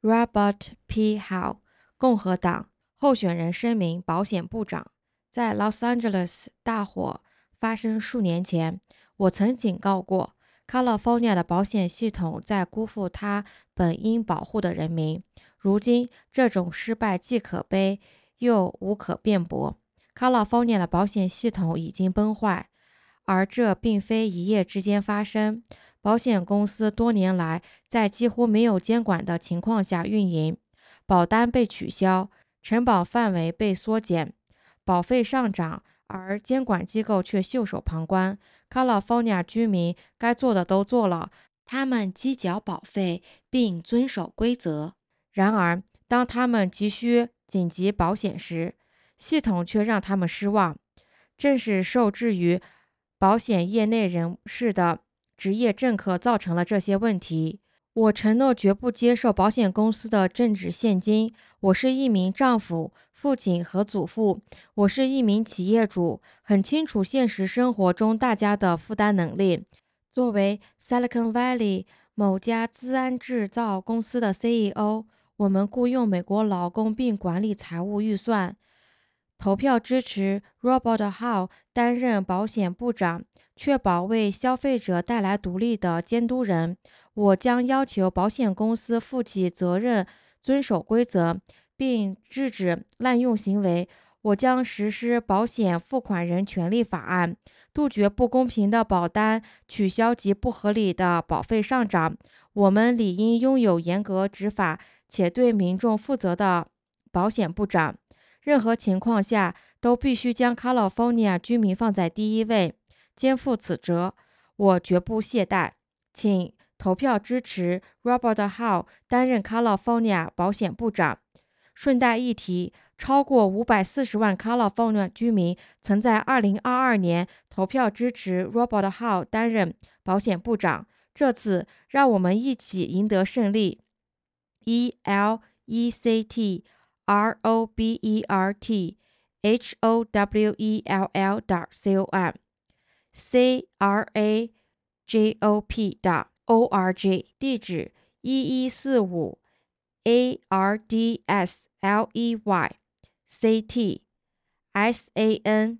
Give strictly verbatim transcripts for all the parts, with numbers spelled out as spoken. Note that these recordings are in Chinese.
Robert P. Howe， 共和党候选人声明保险部长。在 Los Angeles 大火发生数年前，我曾警告过 California 的保险系统在辜负它本应保护的人民。如今，这种失败既可悲又无可辩驳。California 的保险系统已经崩坏，而这并非一夜之间发生。保险公司多年来在几乎没有监管的情况下运营，保单被取消，承保范围被缩减，保费上涨，而监管机构却袖手旁观。California 居民该做的都做了，他们积缴保费并遵守规则。然而，当他们急需紧急保险时，系统却让他们失望。正是受制于保险业内人士的职业政客造成了这些问题。我承诺绝不接受保险公司的政治现金。我是一名丈夫、父亲和祖父。我是一名企业主，很清楚现实生活中大家的负担能力。作为 Silicon Valley 某家资安制造公司的 C E O， 我们雇佣美国劳工并管理财务预算。投票支持 Robert Howe 担任保险部长，确保为消费者带来独立的监督人。我将要求保险公司负起责任，遵守规则，并制止滥用行为。我将实施保险付款人权利法案，杜绝不公平的保单取消及不合理的保费上涨。我们理应拥有严格执法且对民众负责的保险部长。任何情况下都必须将 California 居民放在第一位，肩负此责。我绝不懈怠。请投票支持 Robert Howe 担任 California 保险部长。顺带一提，超过五百四十万 California 居民曾在二零二二年投票支持 Robert Howe 担任保险部长。这次，让我们一起赢得胜利。E L E C T R O B E R T H O W E L L dot com C R A J O P dot O R G 地址一一四五 A R D S L E Y C T S A N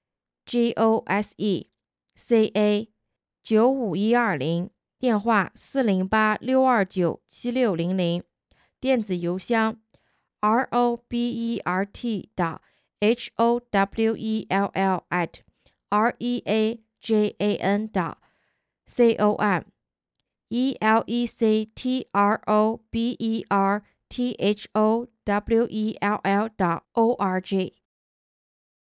G O S E C A 九五一二零，电话四零八六二九七六零零，电子邮箱R O B E R T dot H O W E L L at R E A J A N dot com E L E C T R O B E R T H O W E L L dot O R G